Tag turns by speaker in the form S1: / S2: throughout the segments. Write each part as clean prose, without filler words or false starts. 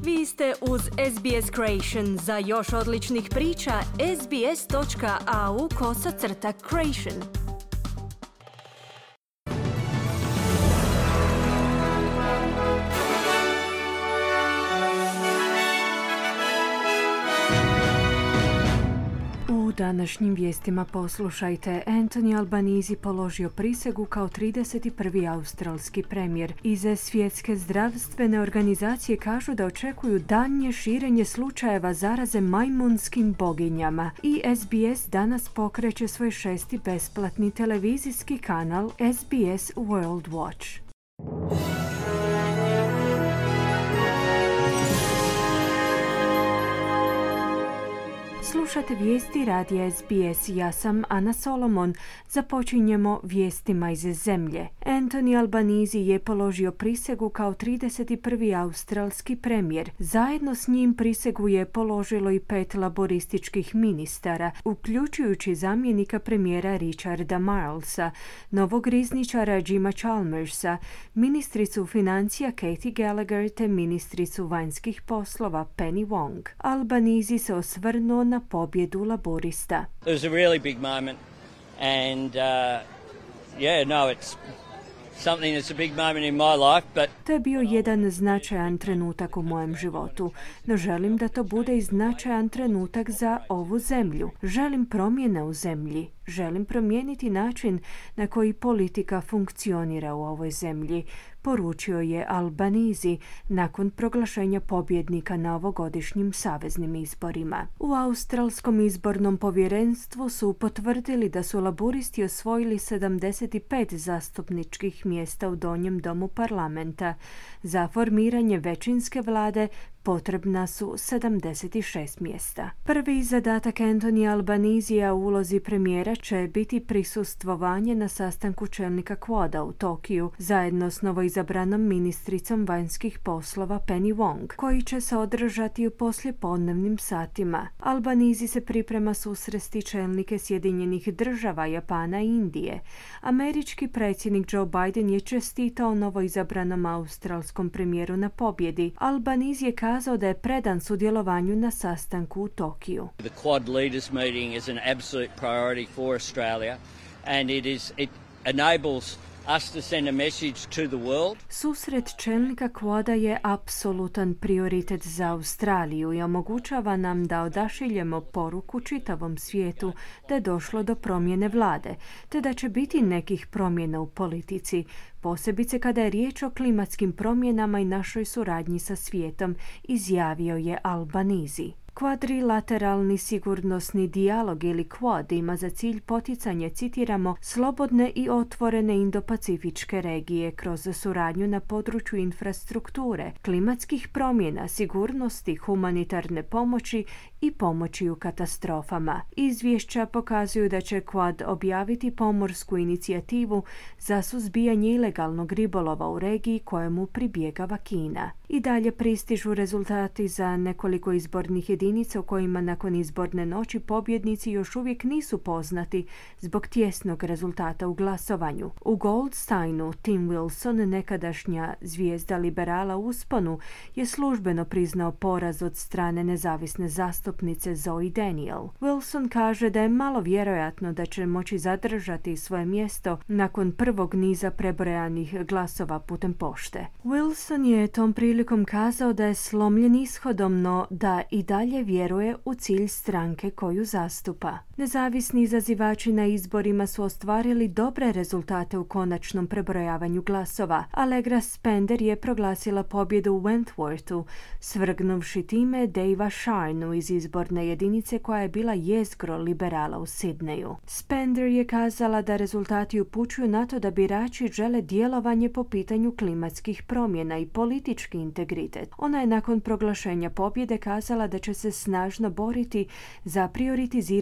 S1: Vi ste uz SBS Creation. Za još odličnih priča, sbs.au/creation. U današnjim vijestima poslušajte. Anthony Albanese položio prisegu kao 31. australski premijer. Iz Svjetske zdravstvene organizacije kažu da očekuju daljnje širenje slučajeva zaraze majmunskim boginjama. I SBS danas pokreće svoj 6. besplatni televizijski kanal SBS World Watch. Slušate vijesti radija SBS. Ja sam Ana Solomon. Započinjemo vijestima iz zemlje. Anthony Albanese je položio prisegu kao 31. australski premijer. Zajedno s njim prisegu je položilo i 5 laborističkih ministara, uključujući zamjenika premijera Richarda Marlesa, novog rizničara Jima Chalmersa, ministricu financija Katie Gallagher te ministricu vanjskih poslova Penny Wong. Albanese se osvrnuo na pobjedu laborista.
S2: It was a really big moment and it's something that's a big moment in my life, but
S1: to je bio jedan značajan trenutak u mojem životu, no želim da to bude i značajan trenutak za ovu zemlju. Želim promjene u zemlji. Želim promijeniti način na koji politika funkcionira u ovoj zemlji, poručio je Albanese nakon proglašenja pobjednika na ovogodišnjim saveznim izborima. U Australskom izbornom povjerenstvu su potvrdili da su laburisti osvojili 75 zastupničkih mjesta u donjem domu parlamenta. Za formiranje većinske vlade potrebna su 76 mjesta. Prvi zadatak Anthony Albanesea u ulozi premijera će biti prisustvovanje na sastanku čelnika Quada u Tokiju zajedno s novoizabranom ministricom vanjskih poslova Penny Wong, koji će se održati u poslijepodnevnim satima. Albanese se priprema susresti čelnike Sjedinjenih država, Japana i Indije. Američki predsjednik Joe Biden je čestitao novoizabranom australskom premijeru na pobjedi. Albanese je kazao da je predan sudjelovanju na sastanku u Tokiju.
S2: The Quad Leaders meeting is an absolute priority for Australia and it enables us to send a message to the world.
S1: Susret čelnika Quada je apsolutan prioritet za Australiju i omogućava nam da odašiljemo poruku čitavom svijetu da je došlo do promjene vlade, te da će biti nekih promjena u politici, posebice kada je riječ o klimatskim promjenama i našoj suradnji sa svijetom, izjavio je Albanese. Kvadrilateralni sigurnosni dijalog ili Quad ima za cilj poticanje, citiramo, slobodne i otvorene indopacifičke regije kroz suradnju na području infrastrukture, klimatskih promjena, sigurnosti, humanitarne pomoći i pomoći u katastrofama. Izvješća pokazuju da će Quad objaviti pomorsku inicijativu za suzbijanje ilegalnog ribolova u regiji kojemu pribjegava Kina. I dalje pristižu rezultati za nekoliko izbornih jedinica u kojima nakon izborne noći pobjednici još uvijek nisu poznati zbog tjesnog rezultata u glasovanju. U Goldsteinu Tim Wilson, nekadašnja zvijezda liberala u usponu, je službeno priznao poraz od strane nezavisne zastupnice Zoe Daniel. Wilson kaže da je malo vjerojatno da će moći zadržati svoje mjesto nakon prvog niza prebrojanih glasova putem pošte. Wilson je tom prilikom kazao da je slomljen ishodom, no da i dalje vjeruje u cilj stranke koju zastupa. Nezavisni izazivači na izborima su ostvarili dobre rezultate u konačnom prebrojavanju glasova. Allegra Spender je proglasila pobjedu u Wentworthu, svrgnuvši time Davea Sharnu iz izborne jedinice koja je bila jezgro liberala u Sidneju. Spender je kazala da rezultati upućuju na to da birači žele djelovanje po pitanju klimatskih promjena i politički integritet. Ona je nakon proglašenja pobjede kazala da će se snažno boriti za prioritiziranje tih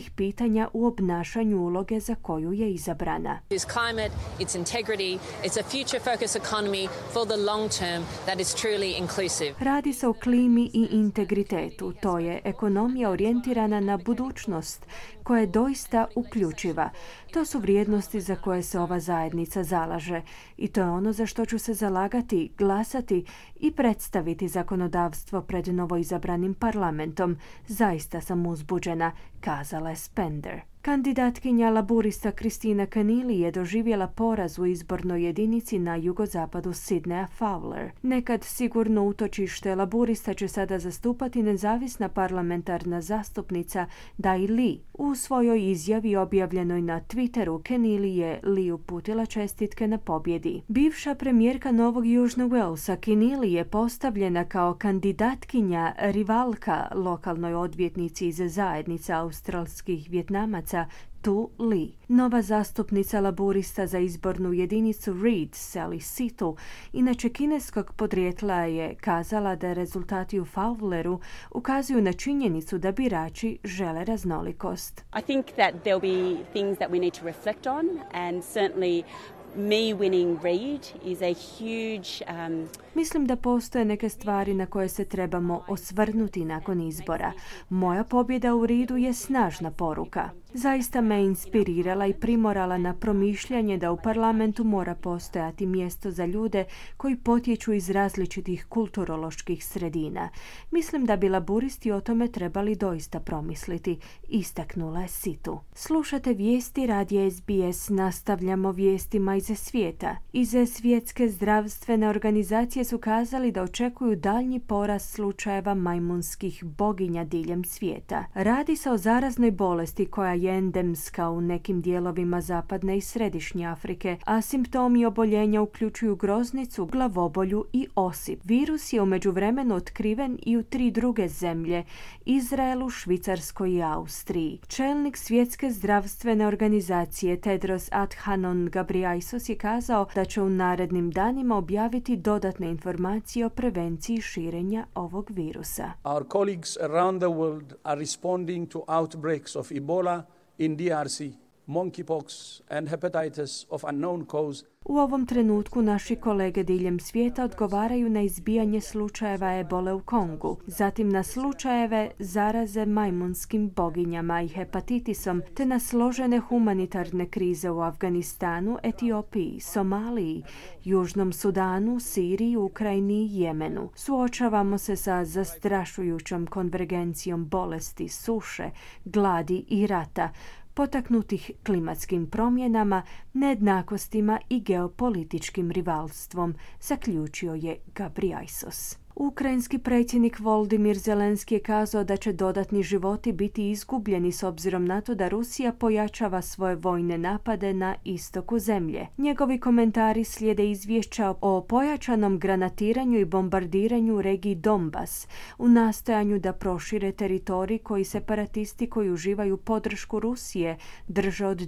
S1: velikih pitanja u obnašanju uloge za koju je izabrana.
S3: It's climate, it's integrity, it's a future-focused economy for the long term that is truly inclusive.
S1: Radi se o klimi i integritetu. To je ekonomija orijentirana na budućnost koja je doista uključiva. To su vrijednosti za koje se ova zajednica zalaže i to je ono za što ću se zalagati, glasati i predstaviti zakonodavstvo pred novoizabranim parlamentom. Zaista sam uzbuđena, kazala je Spender. Kandidatkinja laburista Christina Keneally je doživjela poraz u izbornoj jedinici na jugozapadu Sydneya Fowler. Nekad sigurno utočište laburista će sada zastupati nezavisna parlamentarna zastupnica Dai Li. U svojoj izjavi objavljenoj na Twitteru Keneally je Li uputila čestitke na pobjedi. Bivša premijerka Novog Južnog Walesa Keneally je postavljena kao kandidatkinja rivalka lokalnoj odvjetnici iz zajednice australskih Vjetnamaca Tu Li. Nova zastupnica laburista za izbornu jedinicu Reed, Sally Situ, inače kineskog podrijetla, je kazala da rezultati u Fowleru ukazuju na činjenicu da birači žele raznolikost.
S4: I think that there'll be things that we need to reflect on, and certainly me winning Reed is a huge...
S1: Mislim da postoje neke stvari na koje se trebamo osvrnuti nakon izbora. Moja pobjeda u Reedu je snažna poruka. Zaista me inspirirala i primorala na promišljanje da u parlamentu mora postojati mjesto za ljude koji potječu iz različitih kulturoloških sredina. Mislim da bi laburisti o tome trebali doista promisliti, istaknula je Situ. Slušate vijesti radija SBS, nastavljamo vijestima iz svijeta. Iz Svjetske zdravstvene organizacije su kazali da očekuju daljnji porast slučajeva majmunskih boginja diljem svijeta. Radi se o zaraznoj bolesti koja je endemska u nekim dijelovima zapadne i središnje Afrike, a simptomi oboljenja uključuju groznicu, glavobolju i osip. Virus je u međuvremenu otkriven i u 3 druge zemlje, Izraelu, Švicarskoj i Austriji. Čelnik Svjetske zdravstvene organizacije Tedros Adhanom Ghebreyesus je kazao da će u narednim danima objaviti dodatne informacije o prevenciji širenja ovog virusa.
S5: Our colleagues around the world are responding to outbreaks of Ebola in DRC, monkeypox and hepatitis of unknown cause.
S1: U ovom trenutku naši kolege diljem svijeta odgovaraju na izbijanje slučajeva ebole u Kongu, zatim na slučajeve zaraze majmunskim boginjama i hepatitisom, te na složene humanitarne krize u Afganistanu, Etiopiji, Somaliji, Južnom Sudanu, Siriji, Ukrajini i Jemenu. Suočavamo se sa zastrašujućom konvergencijom bolesti, suše, gladi i rata, potaknutih klimatskim promjenama, nejednakostima i geopolitičkim rivalstvom, zaključio je Ghebreyesus. Ukrajinski predsjednik Volodymyr Zelenski je kazao da će dodatni životi biti izgubljeni s obzirom na to da Rusija pojačava svoje vojne napade na istoku zemlje. Njegovi komentari slijede izvješća o pojačanom granatiranju i bombardiranju u regiji Donbas u nastojanju da prošire teritorij koji separatisti koji uživaju podršku Rusije drže od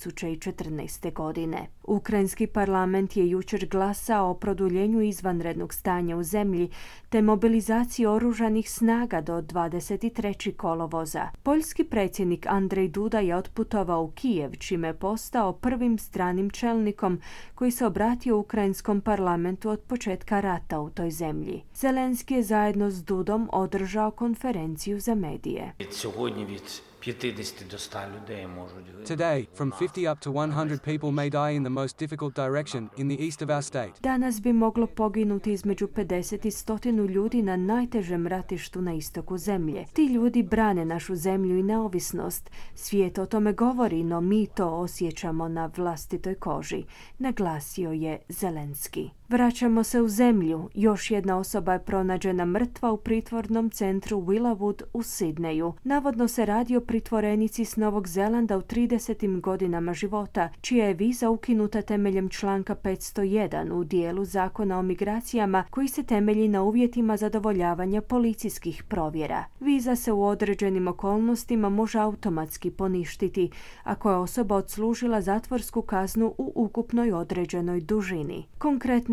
S1: 2014. godine. Ukrajinski parlament je jučer glasao o produljenju izvanrednog stanja u zemlji te mobilizaciji oružanih snaga do 23. kolovoza. Poljski predsjednik Andrej Duda je otputovao u Kijev, čime je postao prvim stranim čelnikom koji se obratio ukrajinskom parlamentu od početka rata u toj zemlji. Zelenski je zajedno s Dudom održao konferenciju za medije.
S6: Today, from 50 up to 100 people may die in the most difficult direction in the east of our state.
S1: Danas bi moglo poginuti između 50 i 100 ljudi na najtežem ratištu na istoku zemlje. Ti ljudi brane našu zemlju i neovisnost. Svijet o tome govori, no mi to osjećamo na vlastitoj koži, naglasio je Zelenski. Vraćamo se u zemlju. Još jedna osoba je pronađena mrtva u pritvornom centru Villawood u Sidneju. Navodno se radi o pritvorenici s Novog Zelanda u 30. godinama života, čija je viza ukinuta temeljem članka 501 u dijelu zakona o migracijama koji se temelji na uvjetima zadovoljavanja policijskih provjera. Viza se u određenim okolnostima može automatski poništiti ako je osoba odslužila zatvorsku kaznu u ukupnoj određenoj dužini. Konkretne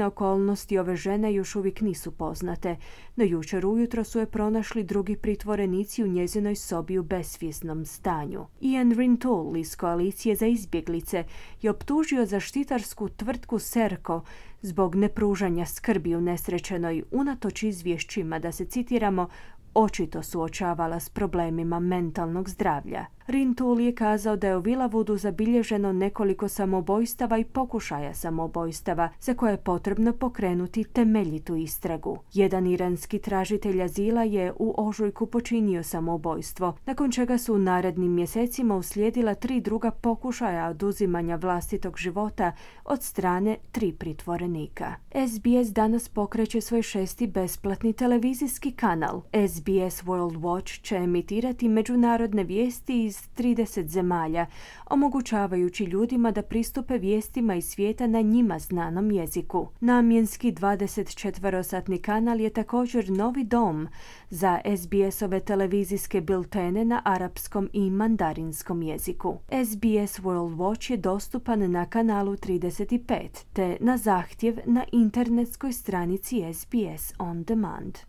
S1: okolnosti ove žene još uvijek nisu poznate, no jučer ujutro su je pronašli drugi pritvorenici u njezinoj sobi u besvjesnom stanju. Ian Rintoul iz Koalicije za izbjeglice je optužio zaštitarsku tvrtku Serco zbog nepružanja skrbi unesrećenoj unatoč izvješćima da se, citiramo, očito suočavala s problemima mentalnog zdravlja. Rintoul je kazao da je u Villavoodu zabilježeno nekoliko samoubojstava i pokušaja samoubojstava za koje je potrebno pokrenuti temeljitu istragu. Jedan iranski tražitelj azila je u ožujku počinio samoubojstvo, nakon čega su u narednim mjesecima uslijedila 3 druga pokušaja oduzimanja vlastitog života od strane 3 pritvorenika. SBS danas pokreće svoj 6. besplatni televizijski kanal. SBS World Watch će emitirati međunarodne vijesti iz 30 zemalja, omogućavajući ljudima da pristupe vijestima iz svijeta na njima znanom jeziku. Namjenski 24-satni kanal je također novi dom za SBS-ove televizijske biltene na arapskom i mandarinskom jeziku. SBS World Watch je dostupan na kanalu 35 te na zahtjev na internetskoj stranici SBS On Demand.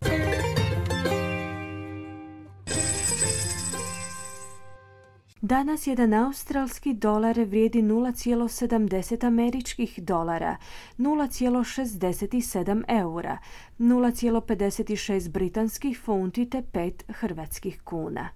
S1: Danas jedan australski dolar vrijedi 0,70 američkih dolara, 0,67 eura, 0,56 britanskih funti te 5 hrvatskih kuna.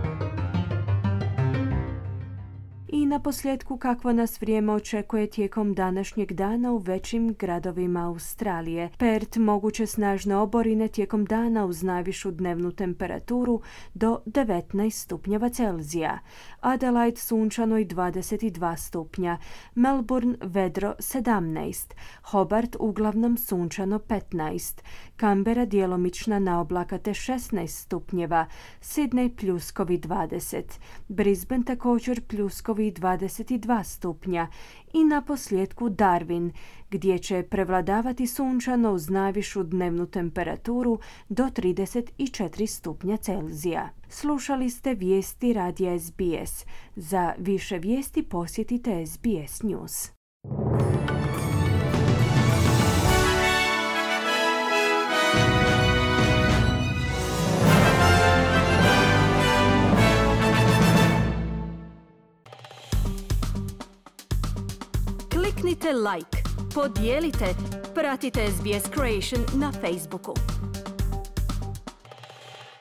S1: I na posljedku kakvo nas vrijeme očekuje tijekom današnjeg dana u većim gradovima Australije. Perth moguće snažne oborine tijekom dana uz najvišu dnevnu temperaturu do 19 stupnjeva Celzija. Adelaide sunčano i 22 stupnja. Melbourne vedro 17. Hobart uglavnom sunčano 15. Canberra djelomična naoblaka te 16 stupnjeva. Sydney pljuskovi 20. Brisbane također pljuskovi 22 stupnja i na posljedku Darwin, gdje će prevladavati sunčano uz najvišu dnevnu temperaturu do 34 stupnja Celzija. Slušali ste vijesti radija SBS. Za više vijesti posjetite SBS News. Kliknite like, podijelite, pratite SBS Creation na Facebooku.